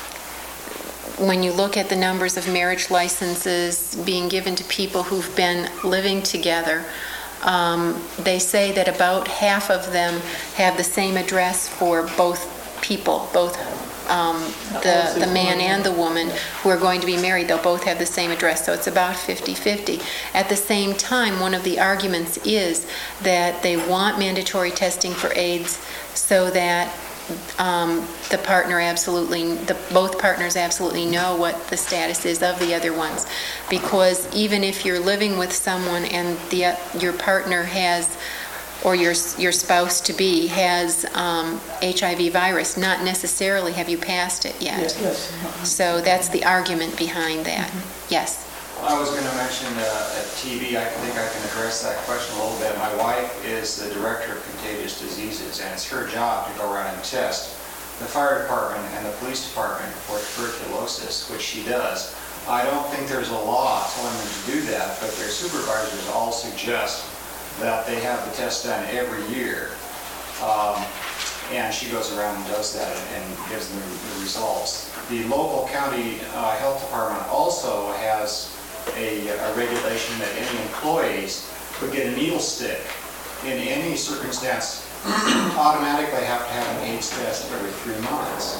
when you look at the numbers of marriage licenses being given to people who've been living together, um, they say that about half of them have the same address for both people, both um, the, the man and the woman who are going to be married. They'll both have the same address, so it's about fifty-fifty. At the same time, one of the arguments is that they want mandatory testing for AIDS so that Um, the partner absolutely, the, both partners absolutely know what the status is of the other ones. Because even if you're living with someone and the uh, your partner has, or your your spouse to be has um, H I V virus, not necessarily have you passed it yet. Yes, yes. So that's the argument behind that. Mm-hmm. Yes. I was going to mention uh, at T B, I think I can address that question a little bit. My wife is the director of contagious diseases, and it's her job to go around and test the fire department and the police department for tuberculosis, which she does. I don't think there's a law telling them to do that, but their supervisors all suggest that they have the test done every year. Um, and she goes around and does that and gives them the results. The local county uh, health department also has A, a regulation that any employees would get a needle stick in any circumstance, automatically have to have an AIDS test every three months,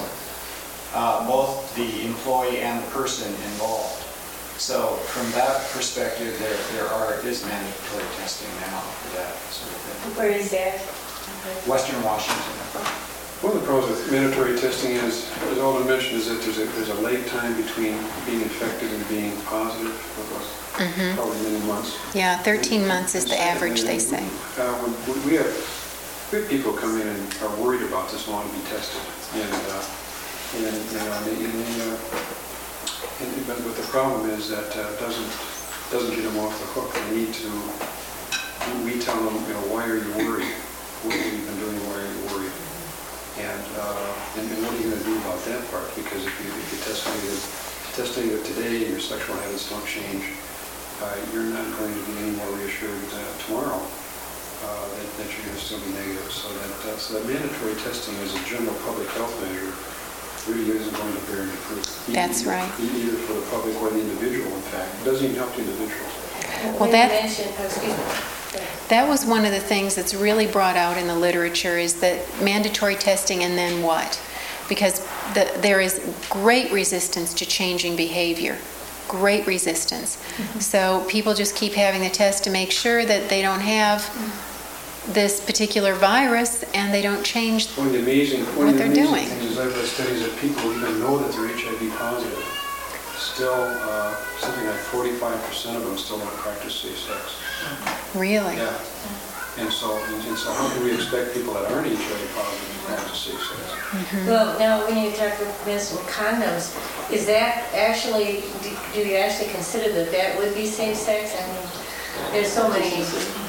uh, both the employee and the person involved. So from that perspective, there there are is mandatory testing now for that sort of thing. Where is that? Western Washington. One of the problems with mandatory testing is, as Alden mentioned, is that there's a, there's a lag time between being infected and being positive, Mm-hmm. probably many months. Yeah, thirteen months is the average, they say. Uh, when- when we have, we have people come in and are worried about this and want to be tested. And, uh, and, you know, and, they- and, they, uh, and, but, but the problem is that uh, doesn't, doesn't get them off the hook. They need to, we tell them, you know, why are you worried? What have you been doing? Why are you worried? And, uh, and, and what are you going to do about that part? Because if you, if you test negative, test negative today and your sexual habits don't change, uh, you're not going to be any more reassured uh, tomorrow uh, that, that you're going to still be negative. So that, uh, so that mandatory testing as a general public health measure really isn't going to bear any fruit. That's right. Either for the public or the individual, in fact. It doesn't even help the individual. Well, that- You mentioned, oh, excuse me. That was one of the things that's really brought out in the literature is that mandatory testing and then what? Because the, there is great resistance to changing behavior, great resistance. Mm-hmm. So people just keep having the test to make sure that they don't have this particular virus and they don't change One of the amazing, one what of the they're amazing doing. things is I've read studies that people even know that they're H I V positive. Still, uh, something like forty-five percent of them still don't practice safe sex. Really? Yeah. And so, and and so how can we expect people that aren't H I V positive to practice safe sex? Mm-hmm. Well, now, when you talk about menstrual condoms, is that actually, do do you actually consider that that would be safe sex? I mean, there's so many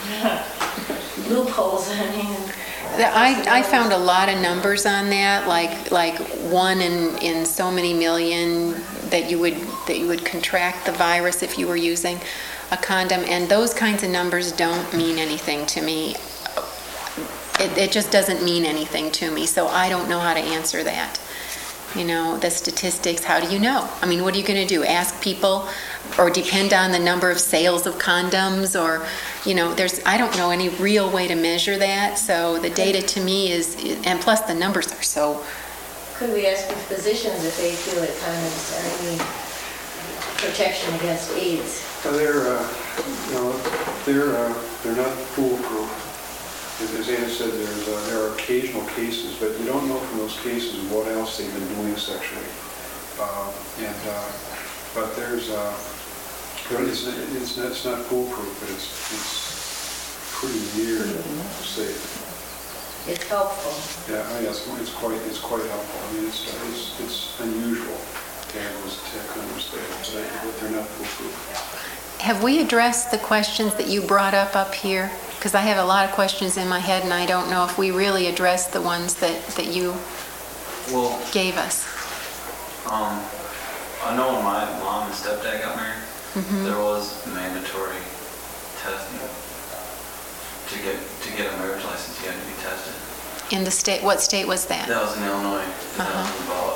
loopholes, I mean. I, I found a lot of numbers on that, like like one in, in so many million that you would that you would contract the virus if you were using. a condom, and those kinds of numbers don't mean anything to me. It, it just doesn't mean anything to me, so I don't know how to answer that. You know, the statistics, how do you know? I mean, what are you going to do? Ask people or depend on the number of sales of condoms, or, you know, there's, I don't know any real way to measure that, so the data to me is, and plus the numbers are so... Could we ask the physicians if they feel that condoms are any protection against AIDS? Well, they're, uh, you know, they're, uh, they're not foolproof. As Anna said, there's, uh, there are occasional cases, but you don't know from those cases what else they've been doing sexually. Uh, and, uh, but there's, uh, it's, it's, not, it's not foolproof, but it's, it's pretty near safe. It's helpful. Yeah, I mean, it's, it's quite, it's quite helpful. I mean, it's, it's, it's unusual to have those condoms there, but they're not foolproof. Have we addressed the questions that you brought up up here? Because I have a lot of questions in my head, and I don't know if we really addressed the ones that, that you Well, gave us. um, I know when my mom and stepdad got married, Mhm. there was mandatory testing to get to get a marriage license. You had to be tested. In the state, what state was that? That was in Illinois. That Uh-huh. was about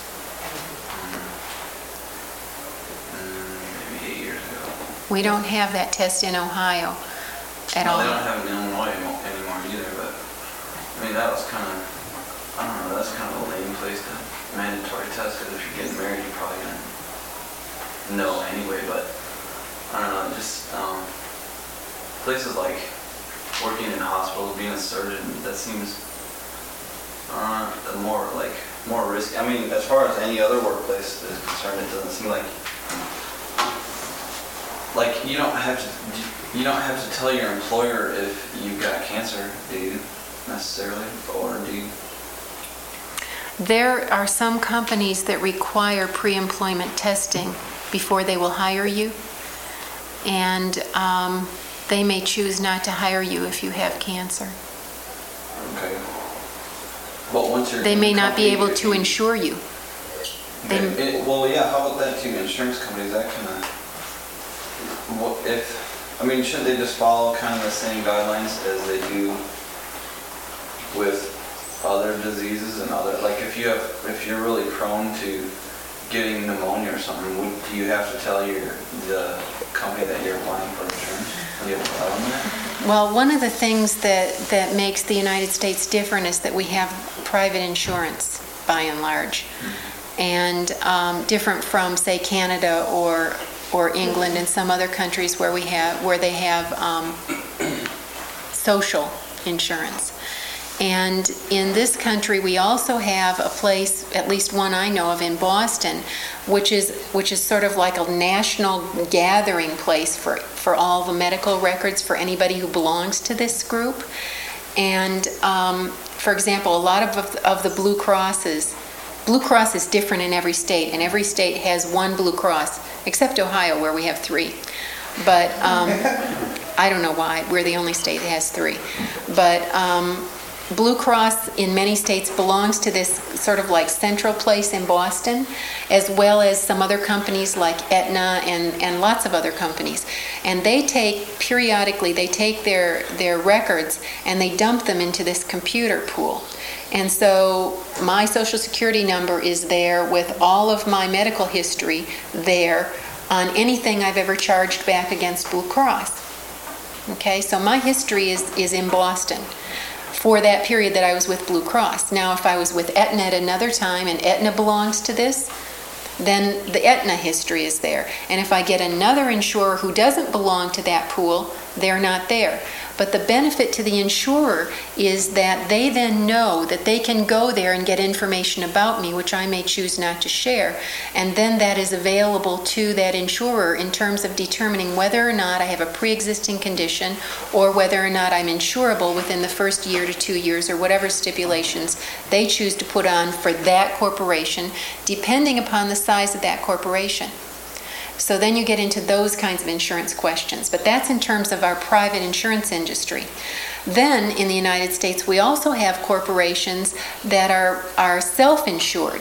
um, maybe eight years ago. We don't have that test in Ohio at No, all. they don't have it in Illinois anymore anymore either, but, I mean, that was kind of, I don't know, that's kind of a lame place to mandatory test, because if you're getting married, you're probably going to know anyway, but, I don't know, just, um, places like working in hospitals, being a surgeon, that seems, uh, more, like, more risky. I mean, as far as any other workplace is concerned, it doesn't seem like, like, you don't have to, you don't have to tell your employer if you've got cancer, do you, necessarily, or do you? There are some companies that require pre-employment testing before they will hire you, and um, they may choose not to hire you if you have cancer. Okay. But once you're They in may the not be company, able to insure you. They- Okay. It- Well, yeah, how about that too, insurance companies, that kind of, what if, I mean, shouldn't they just follow kind of the same guidelines as they do with other diseases and other, like if you have, if you're really prone to getting pneumonia or something, would, do you have to tell your, the company that you're applying for insurance? Do you have to tell them that? Well, one of the things that, that makes the United States different is that we have private insurance, by and large, and um, different from, say, Canada or or England and some other countries where we have where they have um, social insurance. And in this country, we also have a place, at least one I know of in Boston, which is which is sort of like a national gathering place for, for all the medical records for anybody who belongs to this group. And um, for example, a lot of, of the Blue Crosses, Blue Cross is different in every state, and every state has one Blue Cross, except Ohio, where we have three. But um, I don't know why. We're the only state that has three. But um, Blue Cross in many states belongs to this sort of like central place in Boston, as well as some other companies like Aetna and, and lots of other companies. And they take, periodically, they take their, their records and they dump them into this computer pool. And so my Social Security number is there with all of my medical history there on anything I've ever charged back against Blue Cross. Okay, so my history is, is in Boston for that period that I was with Blue Cross. Now, if I was with Aetna at another time and Aetna belongs to this, then the Aetna history is there. And if I get another insurer who doesn't belong to that pool, they're not there. But the benefit to the insurer is that they then know that they can go there and get information about me, which I may choose not to share, and then that is available to that insurer in terms of determining whether or not I have a pre-existing condition or whether or not I'm insurable within the first year to two years or whatever stipulations they choose to put on for that corporation, depending upon the size of that corporation. So then you get into those kinds of insurance questions. But that's in terms of our private insurance industry. Then in the United States, we also have corporations that are, are self-insured.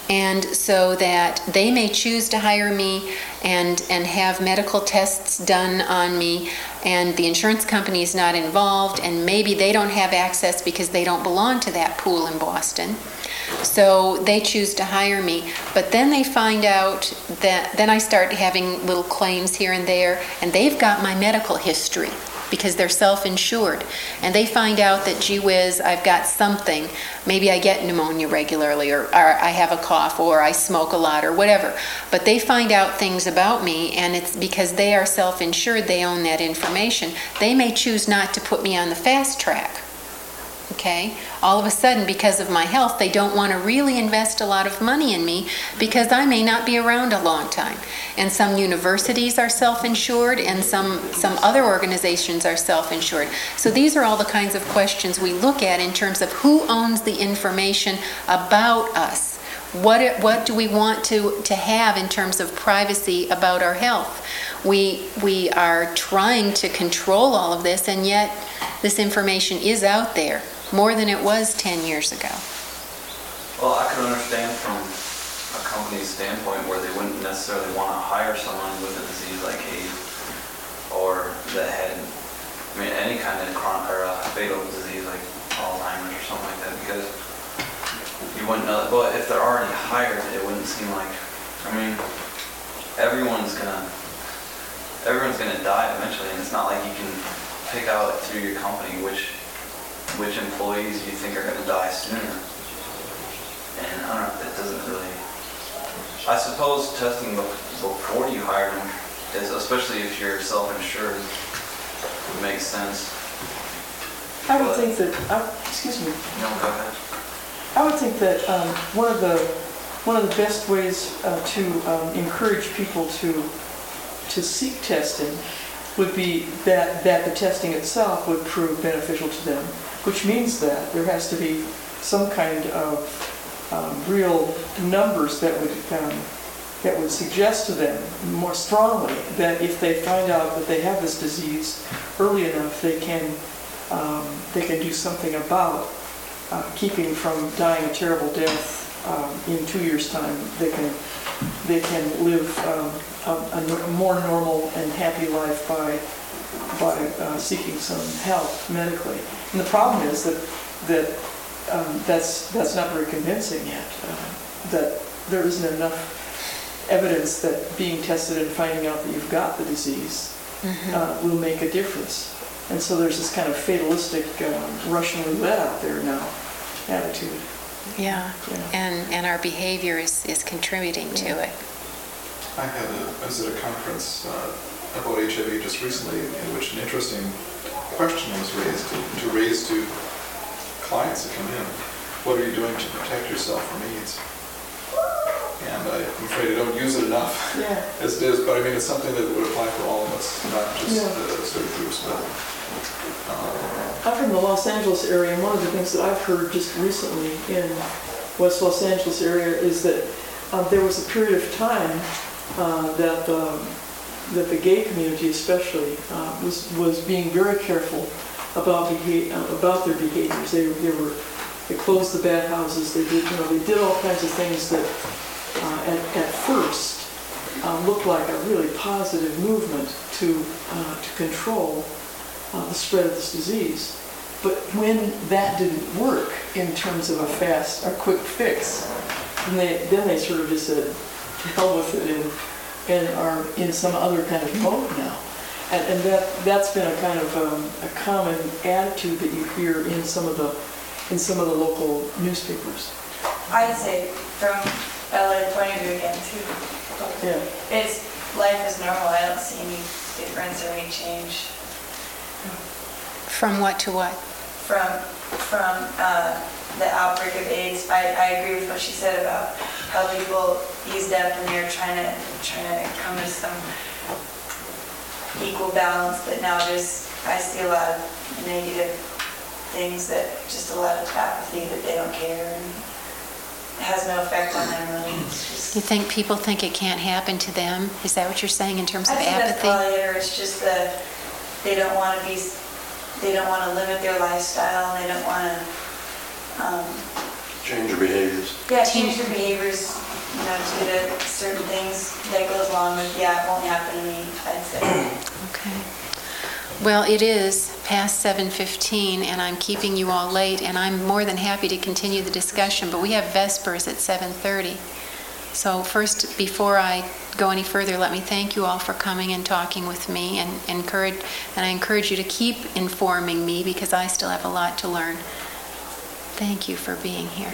And so that they may choose to hire me and, and have medical tests done on me, and the insurance company is not involved, and maybe they don't have access because they don't belong to that pool in Boston. So they choose to hire me, but then they find out that, then I start having little claims here and there, and they've got my medical history because they're self-insured. And they find out that, gee whiz, I've got something. Maybe I get pneumonia regularly, or, or I have a cough, or I smoke a lot, or whatever. But they find out things about me, and it's because they are self-insured, they own that information. They may choose not to put me on the fast track. Okay? All of a sudden, because of my health, they don't want to really invest a lot of money in me because I may not be around a long time. And some universities are self-insured, and some, some other organizations are self-insured. So these are all the kinds of questions we look at in terms of who owns the information about us. What, it, what do we want to, to have in terms of privacy about our health? We, we are trying to control all of this, and yet this information is out there more than it was ten years ago. Well, I can understand from a company's standpoint where they wouldn't necessarily want to hire someone with a disease like AIDS, or that had, I mean, any kind of chronic or uh, fatal disease like Alzheimer's or something like that, because you wouldn't know that. But if they're already hired, it wouldn't seem like, I mean, everyone's gonna, everyone's gonna die eventually, and it's not like you can pick out through your company which which employees you think are going to die sooner. And I don't know, it doesn't really, I suppose testing before you hire them is, especially if you're self-insured, makes sense. I would But- think that, I, excuse me, No, go ahead. I would think that um, one of the one of the best ways uh, to um, encourage people to to seek testing would be that, that the testing itself would prove beneficial to them, which means that there has to be some kind of um, real numbers that would um, that would suggest to them more strongly that if they find out that they have this disease early enough, they can um, they can do something about uh, keeping from dying a terrible death um, in two years' time. They can they can live um, a, a more normal and happy life by by uh, seeking some help medically. And the problem is that that um, that's that's not very convincing yet. Uh, that there isn't enough evidence that being tested and finding out that you've got the disease mm-hmm. uh, will make a difference. And so there's this kind of fatalistic um, Russian roulette out there now attitude. Yeah, Yeah. and and our behavior is, is contributing to it. I had a, I was at a conference uh, about H I V just recently in which an interesting question was raised to, to raise to clients that come in. What are you doing to protect yourself from AIDS? And I'm afraid I don't use it enough Yeah. as it is, but I mean, it's something that would apply for all of us, not just Yeah. uh, certain groups, but um, I'm from the Los Angeles area, and one of the things that I've heard just recently in West Los Angeles area is that uh, there was a period of time uh, that um, that the gay community, especially, uh, was was being very careful about beha- uh, about their behaviors. They they were they closed the bad houses. They did you know they did all kinds of things that uh, at at first uh, looked like a really positive movement to uh, to control Uh, the spread of this disease. But when that didn't work in terms of a fast or quick fix, then they, then they sort of just said, to hell with it, and, and are in some other kind of mode now. And, and that, that's been a kind of um, a common attitude that you hear in some of the in some of the local newspapers. I'd say from L A point of view again too. Yeah. It's life is normal. I don't see any difference or any change. From what to what? From from uh, the outbreak of AIDS. I, I agree with what she said about how people eased up and they're trying to trying to come to some equal balance, but now there's I see a lot of negative things, that just a lot of apathy, that they don't care and it has no effect on them really. It's just, You think people think it can't happen to them? Is that what you're saying in terms of I think that's apathy? probably it, or it's just that they don't want to be, they don't want to limit their lifestyle, they don't want to, um, Change your behaviors. Yeah, change their behaviors, you know, to the certain things that goes along with, yeah, it won't happen to me, I'd say. Okay. Well, it is past seven fifteen, and I'm keeping you all late, and I'm more than happy to continue the discussion, but we have Vespers at seven thirty. So first, before I go any further, let me thank you all for coming and talking with me, and encourage, and I encourage you to keep informing me because I still have a lot to learn. Thank you for being here.